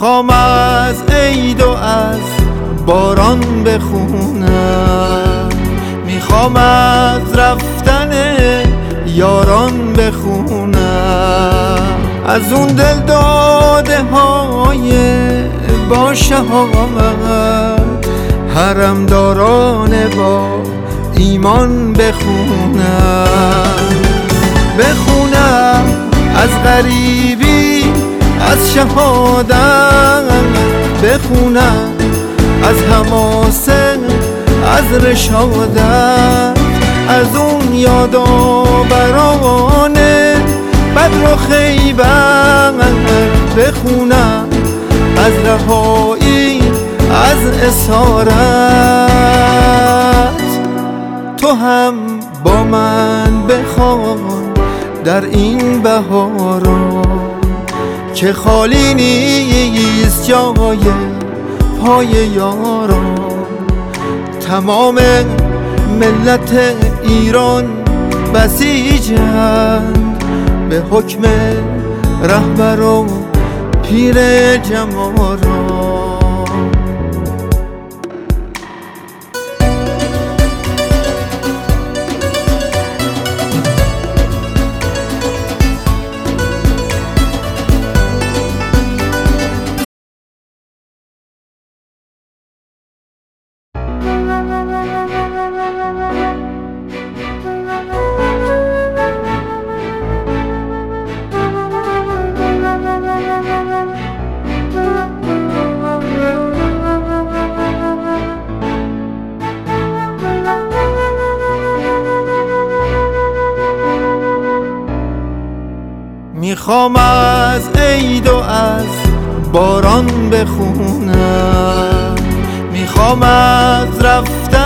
میخوام از عید و از باران بخونم، میخوام از رفتن یاران بخونم، از اون دل داده های با شهامت حرمداران با ایمان بخونم از غریبی، از شهادت بخونم، از حماسه، از رشادت، از اون یادآوران بدر و خیبر بخونم، از رهایی، از اسارت. تو هم با من بخوان در این بهاران که خالی نیست جای پای یاران. تمام ملت ایران بسیجند به حکم رهبر و پیر جماران. میخوام از عید و از باران بخونم، میخوام از رفتن